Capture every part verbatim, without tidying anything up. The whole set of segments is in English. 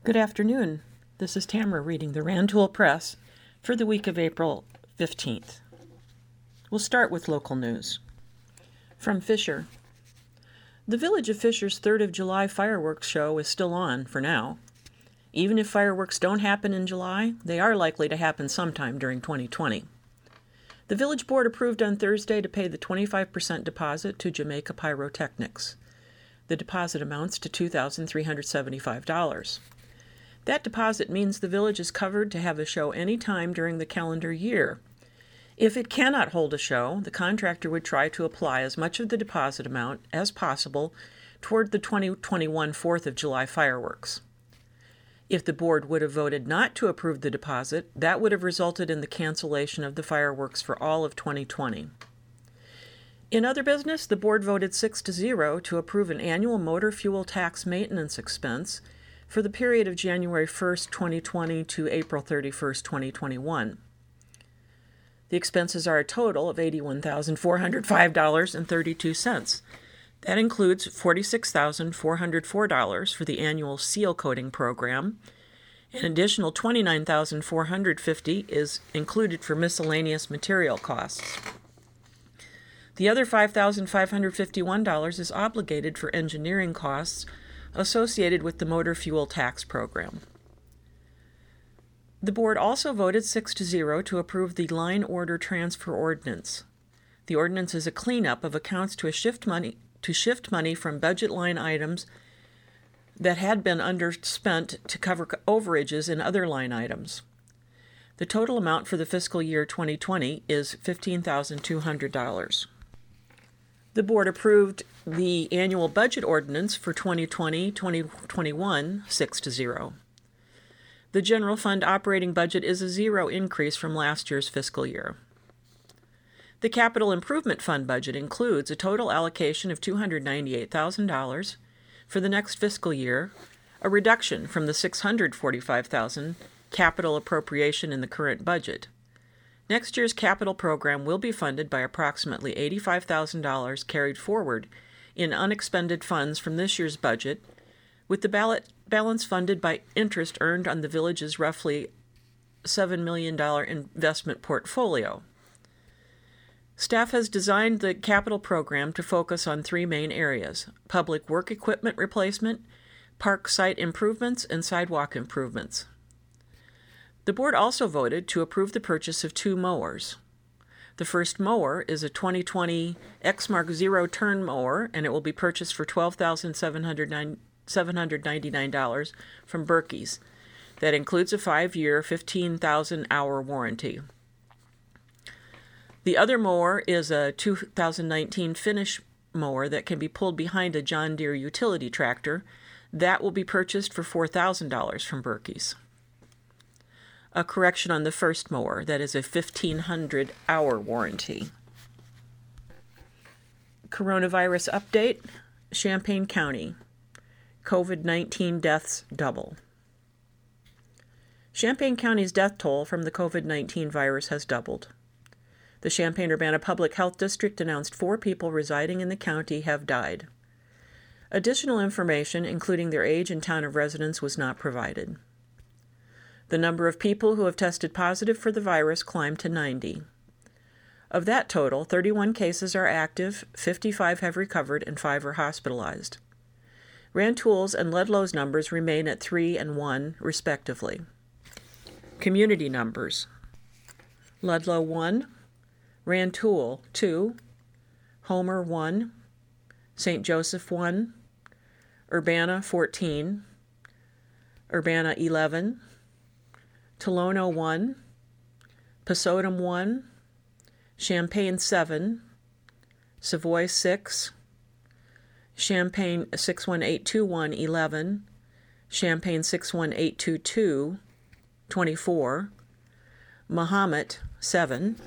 Good afternoon. This is Tamara reading the Rantoul Press for the week of April fifteenth. We'll start with local news. From Fisher. The Village of Fisher's third of July fireworks show is still on for now. Even if fireworks don't happen in July, they are likely to happen sometime during twenty twenty. The Village Board approved on Thursday to pay the twenty-five percent deposit to Jamaica Pyrotechnics. The deposit amounts to two thousand three hundred seventy-five dollars. That deposit means the village is covered to have a show any time during the calendar year. If it cannot hold a show, the contractor would try to apply as much of the deposit amount as possible toward the twenty twenty-one fourth of July fireworks. If the board would have voted not to approve the deposit, that would have resulted in the cancellation of the fireworks for all of twenty twenty. In other business, the board voted six to zero to approve an annual motor fuel tax maintenance expense for the period of January first, twenty twenty to April thirty-first, twenty twenty-one. The expenses are a total of eighty-one thousand four hundred five dollars and thirty-two cents. That includes forty-six thousand four hundred four dollars for the annual seal coating program. An additional twenty-nine thousand four hundred fifty dollars is included for miscellaneous material costs. The other five thousand five hundred fifty-one dollars is obligated for engineering costs associated with the motor fuel tax program. The board also voted six to zero to approve the line order transfer ordinance. The ordinance is a cleanup of accounts to a shift money to shift money from budget line items that had been underspent to cover overages in other line items. The total amount for the fiscal year twenty twenty is fifteen thousand two hundred dollars. The board approved the annual budget ordinance for twenty twenty to twenty twenty-one six to zero. The general fund operating budget is a zero increase from last year's fiscal year. The capital improvement fund budget includes a total allocation of two hundred ninety-eight thousand dollars for the next fiscal year, a reduction from the six hundred forty-five thousand dollars capital appropriation in the current budget. Next year's capital program will be funded by approximately eighty-five thousand dollars carried forward in unexpended funds from this year's budget, with the ballot balance funded by interest earned on the village's roughly seven million dollars investment portfolio. Staff has designed the capital program to focus on three main areas: public work equipment replacement, park site improvements, and sidewalk improvements. The board also voted to approve the purchase of two mowers. The first mower is a twenty twenty Exmark zero-turn mower, and it will be purchased for twelve thousand seven hundred ninety-nine dollars from Berkey's. That includes a five-year, fifteen thousand hour warranty. The other mower is a two thousand nineteen Finish mower that can be pulled behind a John Deere utility tractor. That will be purchased for four thousand dollars from Berkey's. A correction on the first mower, that is a fifteen hundred hour warranty. Coronavirus update, Champaign County. COVID nineteen deaths double. Champaign County's death toll from the COVID nineteen virus has doubled. The Champaign-Urbana Public Health District announced four people residing in the county have died. Additional information, including their age and town of residence, was not provided. The number of people who have tested positive for the virus climbed to ninety. Of that total, thirty-one cases are active, fifty-five have recovered, and five are hospitalized. Rantoul's and Ludlow's numbers remain at three and one, respectively. Community numbers: Ludlow one, Rantoul two, Homer one, Saint Joseph one, Urbana fourteen, Urbana eleven, Tolono one, Pasodum one, Champaign seven, Savoy six, Champaign six one eight two one eleven, Champaign six one eight two two twenty-four, Mahomet seven.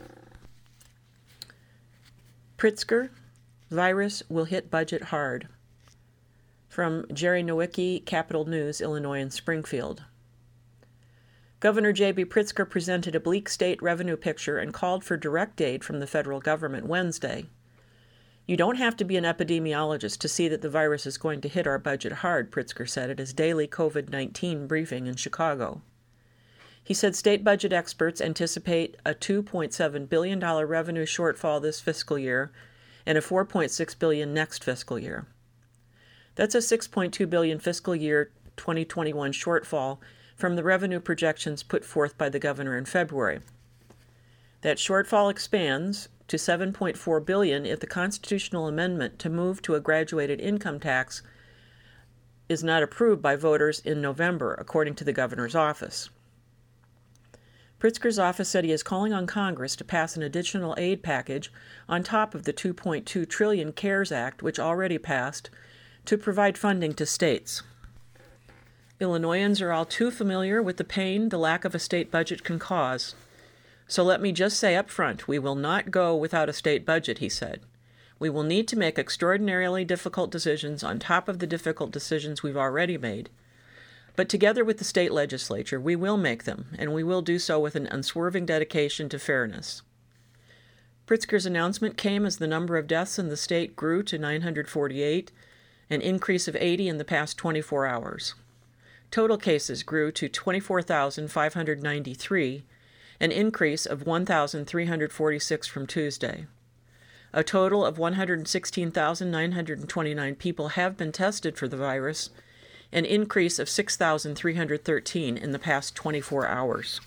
Pritzker, virus will hit budget hard. From Jerry Nowicki, Capital News, Illinois and Springfield. Governor J B Pritzker presented a bleak state revenue picture and called for direct aid from the federal government Wednesday. You don't have to be an epidemiologist to see that the virus is going to hit our budget hard, Pritzker said at his daily COVID nineteen briefing in Chicago. He said state budget experts anticipate a two point seven billion dollars revenue shortfall this fiscal year and a four point six billion dollars next fiscal year. That's a six point two billion dollars fiscal year twenty twenty-one shortfall from the revenue projections put forth by the governor in February. That shortfall expands to seven point four billion dollars if the constitutional amendment to move to a graduated income tax is not approved by voters in November, according to the governor's office. Pritzker's office said he is calling on Congress to pass an additional aid package on top of the two point two trillion dollars CARES Act, which already passed, to provide funding to states. Illinoisans are all too familiar with the pain the lack of a state budget can cause. So let me just say up front, we will not go without a state budget, he said. We will need to make extraordinarily difficult decisions on top of the difficult decisions we've already made. But together with the state legislature, we will make them, and we will do so with an unswerving dedication to fairness. Pritzker's announcement came as the number of deaths in the state grew to nine hundred forty-eight, an increase of eighty in the past twenty-four hours. Total cases grew to twenty-four thousand five hundred ninety-three, an increase of one thousand three hundred forty-six from Tuesday. A total of one hundred sixteen thousand nine hundred twenty-nine people have been tested for the virus, an increase of six thousand three hundred thirteen in the past twenty-four hours.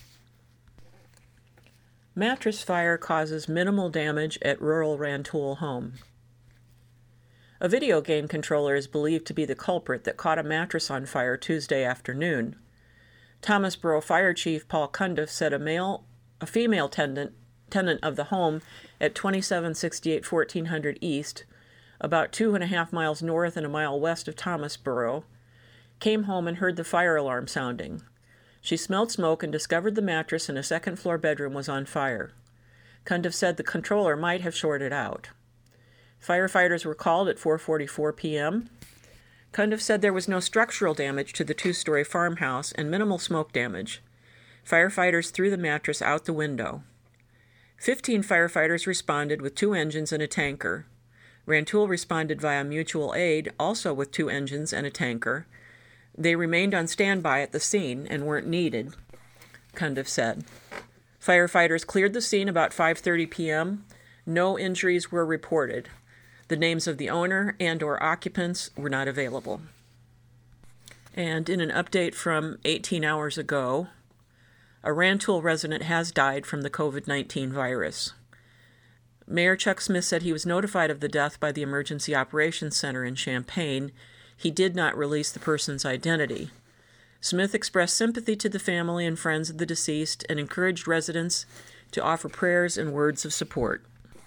Mattress fire causes minimal damage at rural Rantoul home. A video game controller is believed to be the culprit that caught a mattress on fire Tuesday afternoon. Thomasboro Fire Chief Paul Cundiff said a male, a female tenant, tenant of the home at twenty-seven sixty-eight fourteen hundred East, about two and a half miles north and a mile west of Thomasboro, came home and heard the fire alarm sounding. She smelled smoke and discovered the mattress in a second-floor bedroom was on fire. Cundiff said the controller might have shorted out. Firefighters were called at four forty-four p.m. Cundiff said there was no structural damage to the two-story farmhouse and minimal smoke damage. Firefighters threw the mattress out the window. Fifteen firefighters responded with two engines and a tanker. Rantoul responded via mutual aid, also with two engines and a tanker. They remained on standby at the scene and weren't needed, Cundiff said. Firefighters cleared the scene about five thirty p.m. No injuries were reported. The names of the owner and or occupants were not available. And in an update from eighteen hours ago, a Rantoul resident has died from the COVID nineteen virus. Mayor Chuck Smith said he was notified of the death by the Emergency Operations Center in Champaign. He did not release the person's identity. Smith expressed sympathy to the family and friends of the deceased and encouraged residents to offer prayers and words of support.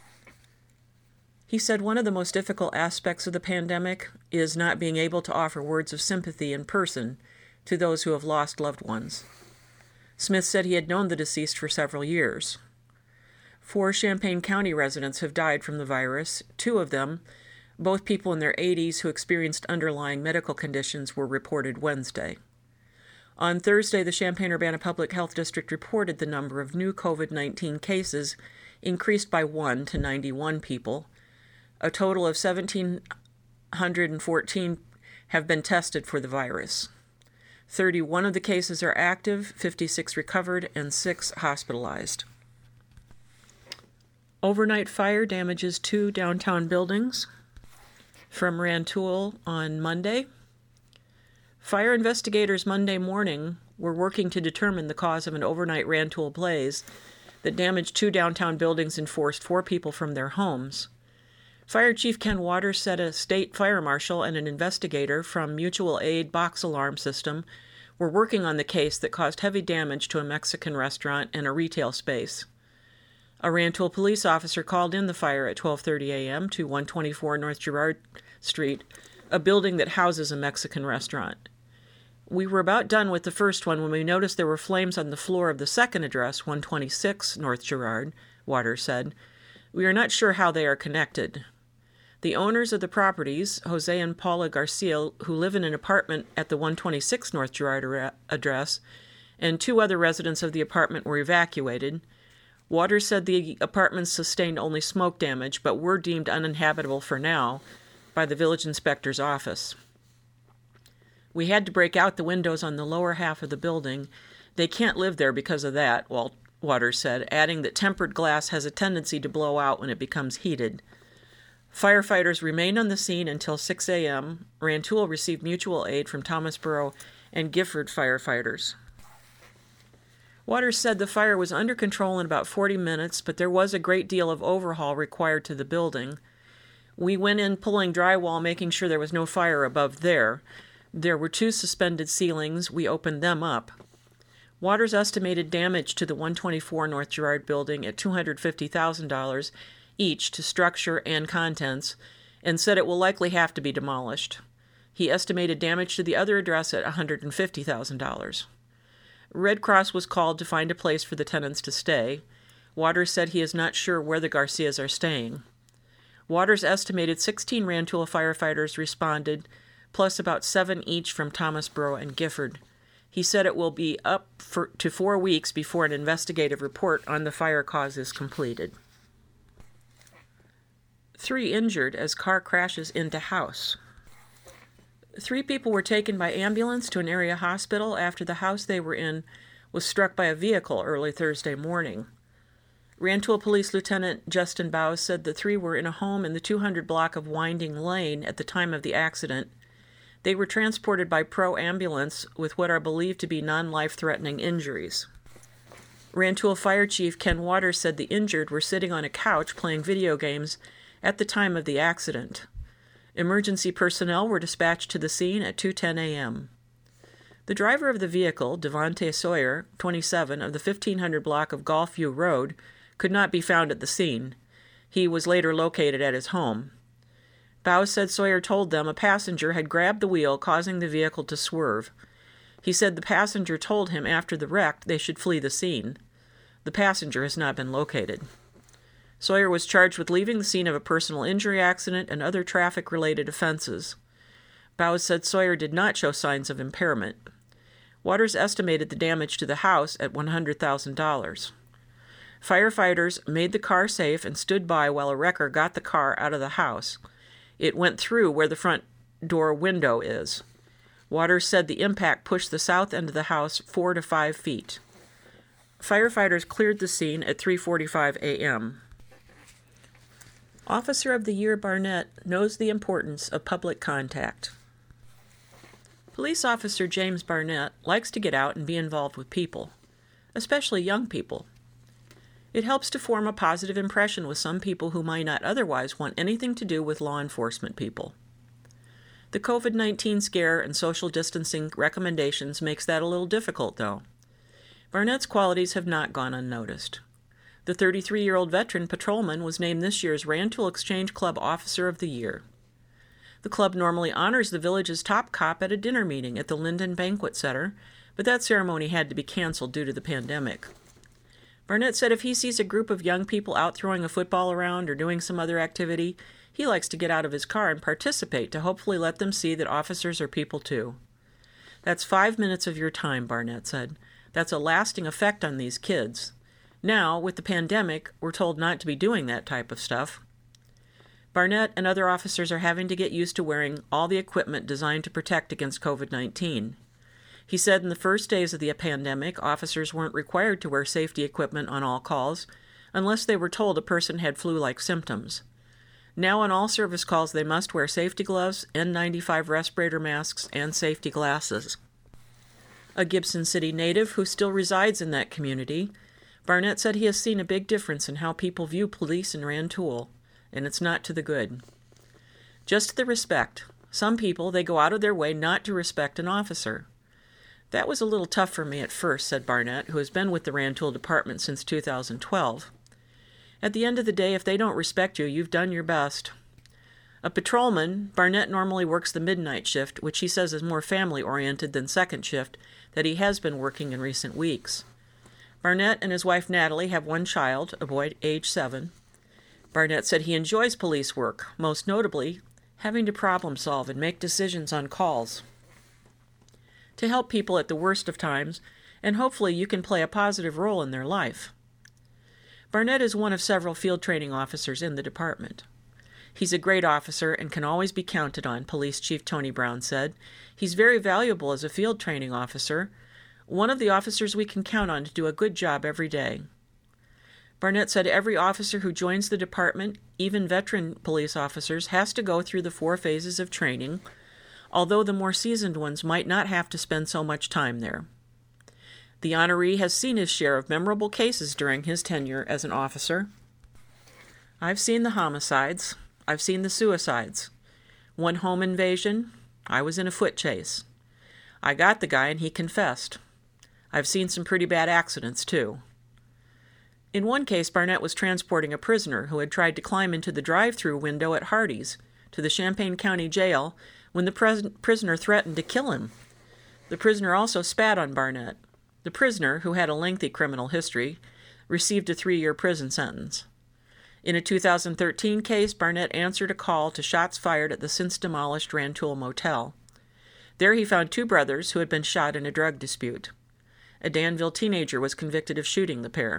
He said one of the most difficult aspects of the pandemic is not being able to offer words of sympathy in person to those who have lost loved ones. Smith said he had known the deceased for several years. Four Champaign County residents have died from the virus. Two of them, both people in their eighties who experienced underlying medical conditions, were reported Wednesday. On Thursday, the Champaign-Urbana Public Health District reported the number of new COVID nineteen cases increased by one to ninety-one people. A total of one thousand seven hundred fourteen have been tested for the virus. thirty-one of the cases are active, fifty-six recovered, and six hospitalized. Overnight fire damages two downtown buildings. From Rantoul on Monday. Fire investigators Monday morning were working to determine the cause of an overnight Rantoul blaze that damaged two downtown buildings and forced four people from their homes. Fire Chief Ken Waters said a state fire marshal and an investigator from Mutual Aid Box Alarm System were working on the case that caused heavy damage to a Mexican restaurant and a retail space. A Rantoul police officer called in the fire at twelve thirty a.m. to one twenty-four North Girard Street, a building that houses a Mexican restaurant. We were about done with the first one when we noticed there were flames on the floor of the second address, one twenty-six North Girard, Waters said. We are not sure how they are connected. The owners of the properties, Jose and Paula Garcia, who live in an apartment at the one twenty-six North Girard address, and two other residents of the apartment were evacuated. Waters said the apartments sustained only smoke damage, but were deemed uninhabitable for now by the village inspector's office. We had to break out the windows on the lower half of the building. They can't live there because of that, Walt Waters said, adding that tempered glass has a tendency to blow out when it becomes heated. Firefighters remained on the scene until six a.m. Rantoul received mutual aid from Thomasboro and Gifford firefighters. Waters said the fire was under control in about forty minutes, but there was a great deal of overhaul required to the building. We went in pulling drywall, making sure there was no fire above there. There were two suspended ceilings. We opened them up. Waters estimated damage to the one twenty-four North Girard building at two hundred fifty thousand dollars each to structure and contents, and said it will likely have to be demolished. He estimated damage to the other address at one hundred fifty thousand dollars. Red Cross was called to find a place for the tenants to stay. Waters said he is not sure where the Garcias are staying. Waters estimated sixteen Rantoul firefighters responded, plus about seven each from Thomasboro and Gifford. He said it will be up for, to four weeks before an investigative report on the fire cause is completed. Three injured as car crashes into house. Three people were taken by ambulance to an area hospital after the house they were in was struck by a vehicle early Thursday morning. Rantoul Police Lieutenant Justin Bowes said the three were in a home in the two hundred block of Winding Lane at the time of the accident. They were transported by Pro Ambulance with what are believed to be non-life-threatening injuries. Rantoul Fire Chief Ken Waters said the injured were sitting on a couch playing video games at the time of the accident. Emergency personnel were dispatched to the scene at two ten a.m. The driver of the vehicle, Devontae Sawyer, twenty-seven, of the fifteen hundred block of Golfview Road, could not be found at the scene. He was later located at his home. Bowes said Sawyer told them a passenger had grabbed the wheel, causing the vehicle to swerve. He said the passenger told him after the wreck they should flee the scene. The passenger has not been located. Sawyer was charged with leaving the scene of a personal injury accident and other traffic-related offenses. Bowes said Sawyer did not show signs of impairment. Waters estimated the damage to the house at one hundred thousand dollars. Firefighters made the car safe and stood by while a wrecker got the car out of the house. It went through where the front door window is. Waters said the impact pushed the south end of the house four to five feet. Firefighters cleared the scene at three forty-five a.m. Officer of the Year Barnett knows the importance of public contact. Police Officer James Barnett likes to get out and be involved with people, especially young people. It helps to form a positive impression with some people who might not otherwise want anything to do with law enforcement people. The covid nineteen scare and social distancing recommendations makes that a little difficult, though. Barnett's qualities have not gone unnoticed. The thirty-three-year-old veteran patrolman was named this year's Rantoul Exchange Club Officer of the Year. The club normally honors the village's top cop at a dinner meeting at the Linden Banquet Center, but that ceremony had to be canceled due to the pandemic. Barnett said if he sees a group of young people out throwing a football around or doing some other activity, he likes to get out of his car and participate to hopefully let them see that officers are people too. That's five minutes of your time, Barnett said. That's a lasting effect on these kids. Now, with the pandemic, we're told not to be doing that type of stuff. Barnett and other officers are having to get used to wearing all the equipment designed to protect against covid nineteen. He said in the first days of the pandemic, officers weren't required to wear safety equipment on all calls unless they were told a person had flu-like symptoms. Now on all service calls, they must wear safety gloves, N ninety-five respirator masks, and safety glasses. A Gibson City native who still resides in that community, Barnett said he has seen a big difference in how people view police in Rantoul, and it's not to the good. Just the respect. Some people, they go out of their way not to respect an officer. That was a little tough for me at first, said Barnett, who has been with the Rantoul Department since two thousand twelve. At the end of the day, if they don't respect you, you've done your best. A patrolman, Barnett normally works the midnight shift, which he says is more family-oriented than second shift that he has been working in recent weeks. Barnett and his wife Natalie have one child, a boy age seven. Barnett said he enjoys police work, most notably having to problem solve and make decisions on calls. To help people at the worst of times, and hopefully you can play a positive role in their life. Barnett is one of several field training officers in the department. He's a great officer and can always be counted on, Police Chief Tony Brown said. He's very valuable as a field training officer, one of the officers we can count on to do a good job every day. Barnett said every officer who joins the department, even veteran police officers, has to go through the four phases of training, although the more seasoned ones might not have to spend so much time there. The honoree has seen his share of memorable cases during his tenure as an officer. I've seen the homicides. I've seen the suicides. One home invasion. I was in a foot chase. I got the guy and he confessed. I've seen some pretty bad accidents, too. In one case, Barnett was transporting a prisoner who had tried to climb into the drive-through window at Hardee's to the Champaign County Jail when the pres- prisoner threatened to kill him. The prisoner also spat on Barnett. The prisoner, who had a lengthy criminal history, received a three-year prison sentence. In a two thousand thirteen case, Barnett answered a call to shots fired at the since-demolished Rantoul Motel. There he found two brothers who had been shot in a drug dispute. A Danville teenager was convicted of shooting the pair.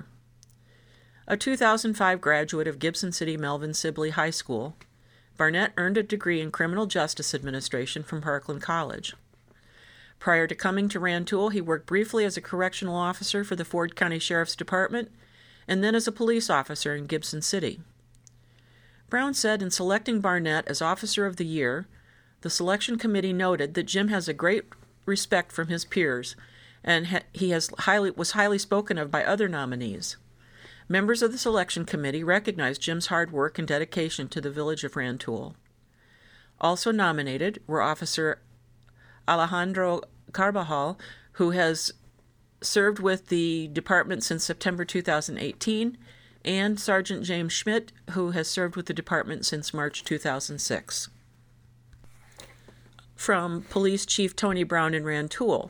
A two thousand five graduate of Gibson City Melvin Sibley High School, Barnett earned a degree in criminal justice administration from Parkland College. Prior to coming to Rantoul, he worked briefly as a correctional officer for the Ford County Sheriff's Department and then as a police officer in Gibson City. Brown said in selecting Barnett as Officer of the Year, the selection committee noted that Jim has a great respect from his peers, and ha- he has highly, was highly spoken of by other nominees. Members of the selection committee recognized Jim's hard work and dedication to the village of Rantoul. Also nominated were Officer Alejandro Carbajal, who has served with the department since September two thousand eighteen, and Sergeant James Schmidt, who has served with the department since March two thousand six. From Police Chief Tony Brown in Rantoul.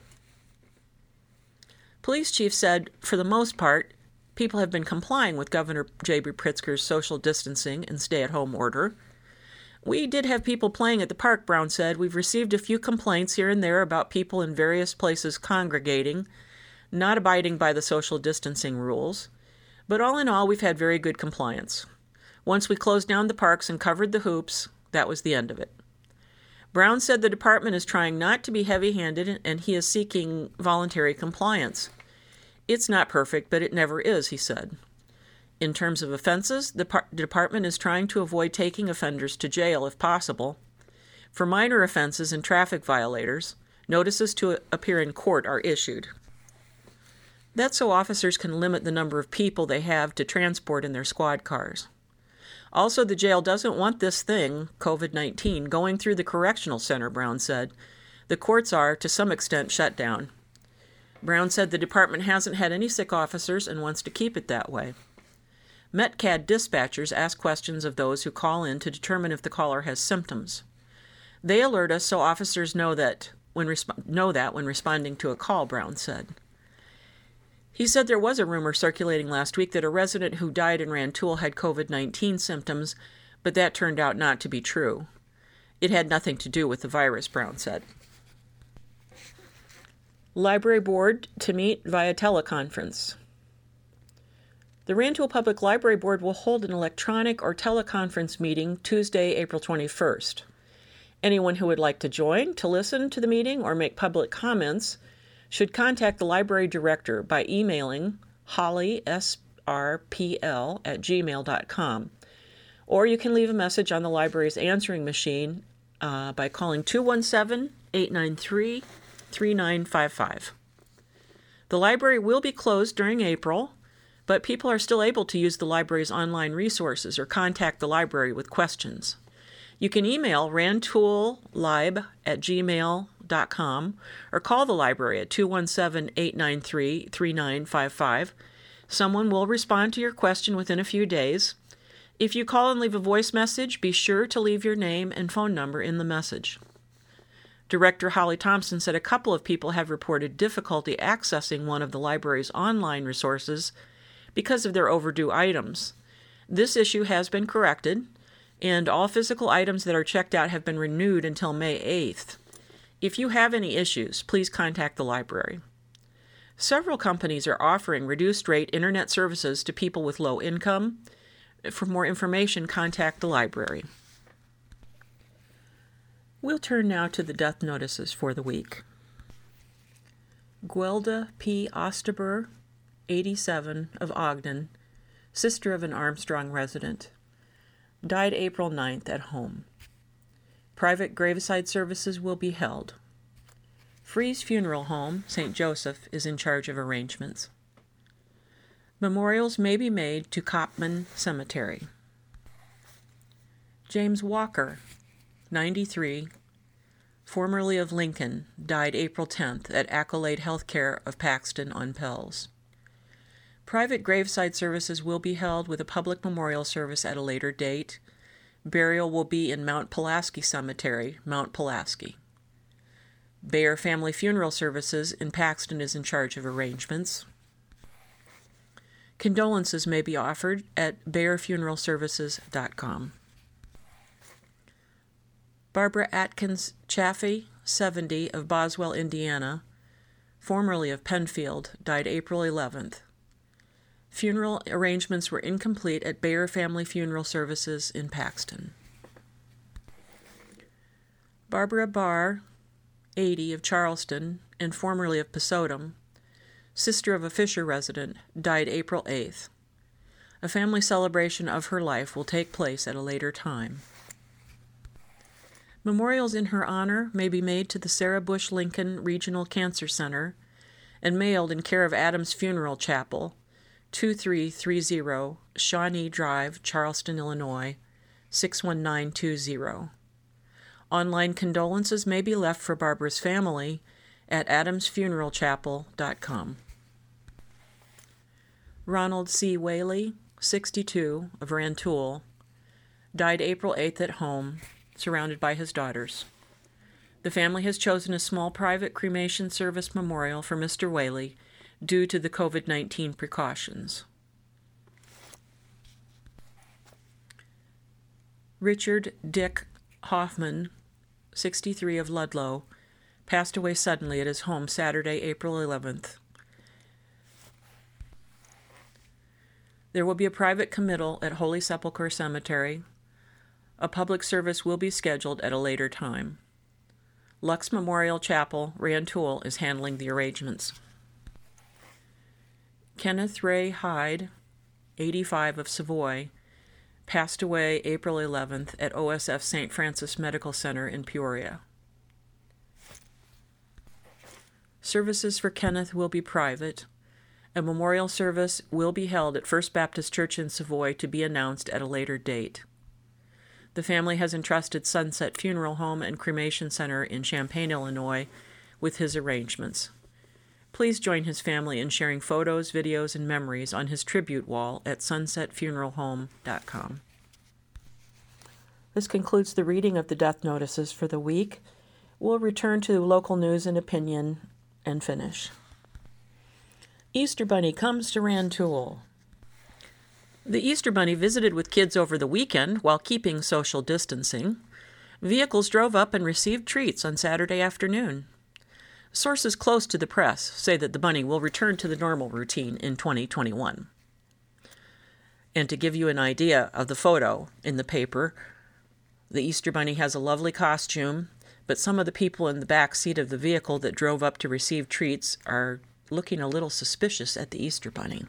Police Chief said, for the most part, people have been complying with Governor J B. Pritzker's social distancing and stay-at-home order. We did have people playing at the park, Brown said. We've received a few complaints here and there about people in various places congregating, not abiding by the social distancing rules. But all in all, we've had very good compliance. Once we closed down the parks and covered the hoops, that was the end of it. Brown said the department is trying not to be heavy-handed and he is seeking voluntary compliance. It's not perfect, but it never is, he said. In terms of offenses, the par- department is trying to avoid taking offenders to jail if possible. For minor offenses and traffic violators, notices to appear in court are issued. That's so officers can limit the number of people they have to transport in their squad cars. Also, the jail doesn't want this thing, covid nineteen, going through the correctional center, Brown said. The courts are, to some extent, shut down. Brown said the department hasn't had any sick officers and wants to keep it that way. Metcad dispatchers ask questions of those who call in to determine if the caller has symptoms. They alert us so officers know that when resp- know that when responding to a call, Brown said. He said there was a rumor circulating last week that a resident who died in Rantoul had covid nineteen symptoms, but that turned out not to be true. It had nothing to do with the virus, Brown said. Library Board to meet via teleconference. The Rantoul Public Library Board will hold an electronic or teleconference meeting Tuesday, April twenty-first. Anyone who would like to join, to listen to the meeting, or make public comments should contact the library director by emailing holly s r p l at gmail dot com. Or you can leave a message on the library's answering machine uh, by calling two one seven, eight nine three, three nine five five. The library will be closed during April, but people are still able to use the library's online resources or contact the library with questions. You can email rantoullib at gmail dot com or call the library at two one seven, eight nine three, three nine five five. Someone will respond to your question within a few days. If you call and leave a voice message, be sure to leave your name and phone number in the message. Director Holly Thompson said a couple of people have reported difficulty accessing one of the library's online resources because of their overdue items. This issue has been corrected, and all physical items that are checked out have been renewed until May eighth. If you have any issues, please contact the library. Several companies are offering reduced-rate internet services to people with low income. For more information, contact the library. We'll turn now to the death notices for the week. Gwelda P. Osterber, eighty-seven, of Ogden, sister of an Armstrong resident, died April ninth at home. Private graveside services will be held. Freeze Funeral Home, Saint Joseph, is in charge of arrangements. Memorials may be made to Copman Cemetery. James Walker, ninety-three, formerly of Lincoln, died April tenth at Accolade Healthcare of Paxton on Pells. Private graveside services will be held with a public memorial service at a later date. Burial will be in Mount Pulaski Cemetery, Mount Pulaski. Bayer Family Funeral Services in Paxton is in charge of arrangements. Condolences may be offered at bayer funeral services dot com. Barbara Atkins Chaffee, seventy, of Boswell, Indiana, formerly of Penfield, died April eleventh. Funeral arrangements were incomplete at Bayer Family Funeral Services in Paxton. Barbara Barr, eighty, of Charleston, and formerly of Pesotum, sister of a Fisher resident, died April eighth. A family celebration of her life will take place at a later time. Memorials in her honor may be made to the Sarah Bush Lincoln Regional Cancer Center and mailed in care of Adams Funeral Chapel, twenty-three thirty Shawnee Drive, Charleston, Illinois, six one nine two zero. Online condolences may be left for Barbara's family at adams funeral chapel dot com. Ronald C. Whaley, sixty-two, of Rantoul, died April eighth at home, surrounded by his daughters. The family has chosen a small private cremation service memorial for Mister Whaley due to the covid nineteen precautions. Richard Dick Hoffman, sixty-three, of Ludlow, passed away suddenly at his home Saturday, April eleventh. There will be a private committal at Holy Sepulchre Cemetery. A public service will be scheduled at a later time. Lux Memorial Chapel, Rantoul, is handling the arrangements. Kenneth Ray Hyde, eighty-five, of Savoy, passed away April eleventh at O S F Saint Francis Medical Center in Peoria. Services for Kenneth will be private. A memorial service will be held at First Baptist Church in Savoy to be announced at a later date. The family has entrusted Sunset Funeral Home and Cremation Center in Champaign, Illinois, with his arrangements. Please join his family in sharing photos, videos, and memories on his tribute wall at sunset funeral home dot com. This concludes the reading of the death notices for the week. We'll return to local news and opinion and finish. Easter Bunny comes to Rantoul. The Easter Bunny visited with kids over the weekend while keeping social distancing. Vehicles drove up and received treats on Saturday afternoon. Sources close to the press say that the bunny will return to the normal routine in twenty twenty-one. And to give you an idea of the photo in the paper, the Easter Bunny has a lovely costume, but some of the people in the back seat of the vehicle that drove up to receive treats are looking a little suspicious at the Easter Bunny.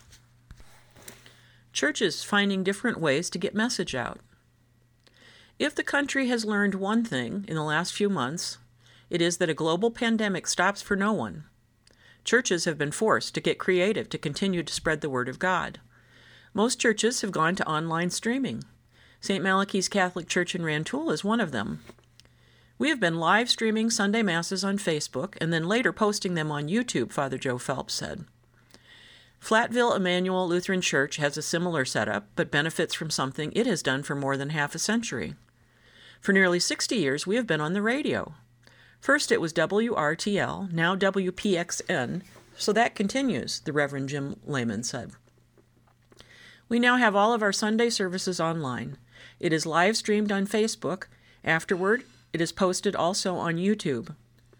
Churches finding different ways to get message out. If the country has learned one thing in the last few months, it is that a global pandemic stops for no one. Churches have been forced to get creative to continue to spread the word of God. Most churches have gone to online streaming. Saint Malachi's Catholic Church in Rantoul is one of them. We have been live streaming Sunday Masses on Facebook and then later posting them on YouTube, Father Joe Phelps said. Flatville Emmanuel Lutheran Church has a similar setup, but benefits from something it has done for more than half a century. For nearly sixty years, we have been on the radio. First it was W R T L, now W P X N, so that continues, the Reverend Jim Lehman said. We now have all of our Sunday services online. It is live streamed on Facebook. Afterward, it is posted also on YouTube.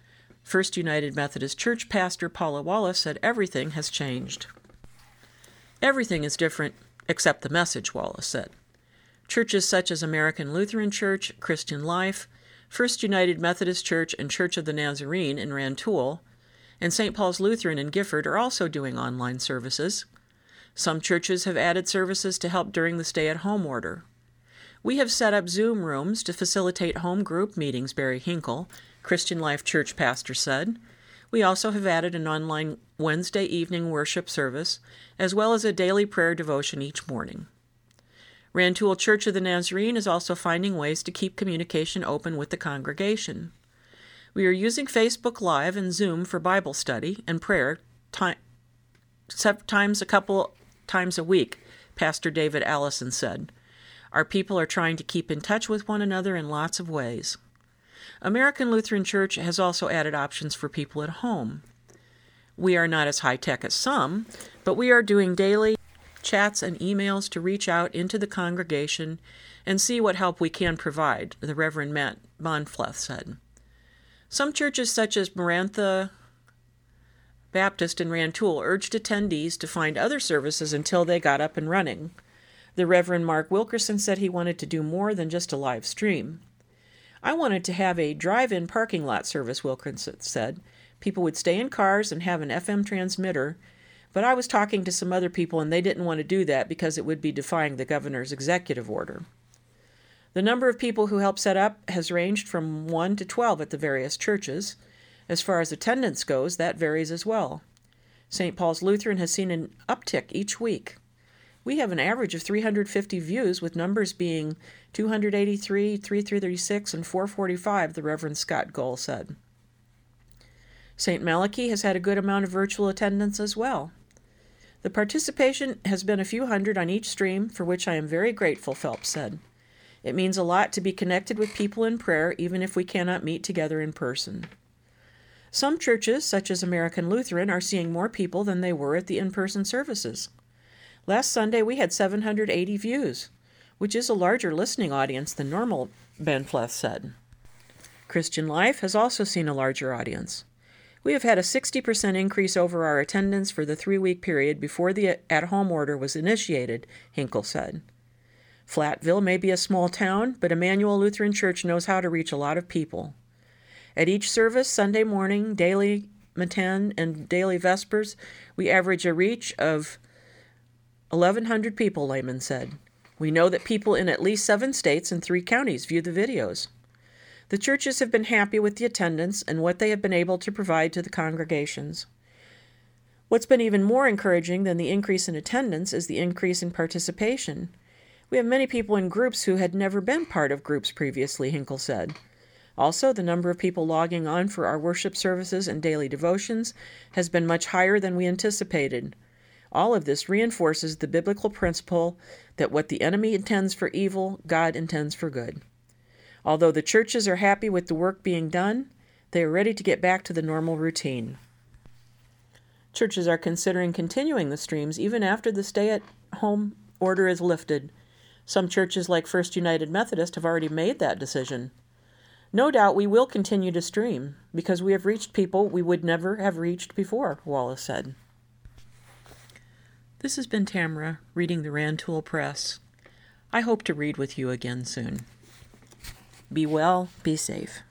First United Methodist Church pastor Paula Wallace said everything has changed. Everything is different except the message, Wallace said. Churches such as American Lutheran Church, Christian Life, First United Methodist Church, and Church of the Nazarene in Rantoul, and Saint Paul's Lutheran in Gifford are also doing online services. Some churches have added services to help during the stay-at-home order. We have set up Zoom rooms to facilitate home group meetings, Barry Hinkle, Christian Life Church pastor, said. We also have added an online Wednesday evening worship service, as well as a daily prayer devotion each morning. Rantoul Church of the Nazarene is also finding ways to keep communication open with the congregation. We are using Facebook Live and Zoom for Bible study and prayer time, times a couple times a week, Pastor David Allison said. Our people are trying to keep in touch with one another in lots of ways. American Lutheran Church has also added options for people at home. We are not as high-tech as some, but we are doing daily chats and emails to reach out into the congregation and see what help we can provide, the Reverend Matt Bonfleth said. Some churches such as Marantha Baptist in Rantoul urged attendees to find other services until they got up and running. The Reverend Mark Wilkerson said he wanted to do more than just a live stream. I wanted to have a drive-in parking lot service, Wilkerson said. People would stay in cars and have an F M transmitter, but I was talking to some other people and they didn't want to do that because it would be defying the governor's executive order. The number of people who helped set up has ranged from one to twelve at the various churches. As far as attendance goes, that varies as well. Saint Paul's Lutheran has seen an uptick each week. We have an average of three hundred fifty views, with numbers being two hundred eighty-three, three hundred thirty-six, and four hundred forty-five, the Reverend Scott Gull said. Saint Malachy has had a good amount of virtual attendance as well. The participation has been a few hundred on each stream, for which I am very grateful, Phelps said. It means a lot to be connected with people in prayer, even if we cannot meet together in person. Some churches, such as American Lutheran, are seeing more people than they were at the in-person services. Last Sunday, we had seven hundred eighty views, which is a larger listening audience than normal, Benfleth said. Christian Life has also seen a larger audience. We have had a sixty percent increase over our attendance for the three-week period before the at-home order was initiated, Hinkle said. Flatville may be a small town, but Emmanuel Lutheran Church knows how to reach a lot of people. At each service, Sunday morning, daily matin, and daily vespers, we average a reach of eleven hundred people, Lehman said. We know that people in at least seven states and three counties view the videos. The churches have been happy with the attendance and what they have been able to provide to the congregations. What's been even more encouraging than the increase in attendance is the increase in participation. We have many people in groups who had never been part of groups previously, Hinkle said. Also, the number of people logging on for our worship services and daily devotions has been much higher than we anticipated. All of this reinforces the biblical principle that what the enemy intends for evil, God intends for good. Although the churches are happy with the work being done, they are ready to get back to the normal routine. Churches are considering continuing the streams even after the stay-at-home order is lifted. Some churches like First United Methodist have already made that decision. No doubt we will continue to stream, because we have reached people we would never have reached before, Wallace said. This has been Tamara, reading the Rantoul Press. I hope to read with you again soon. Be well, be safe.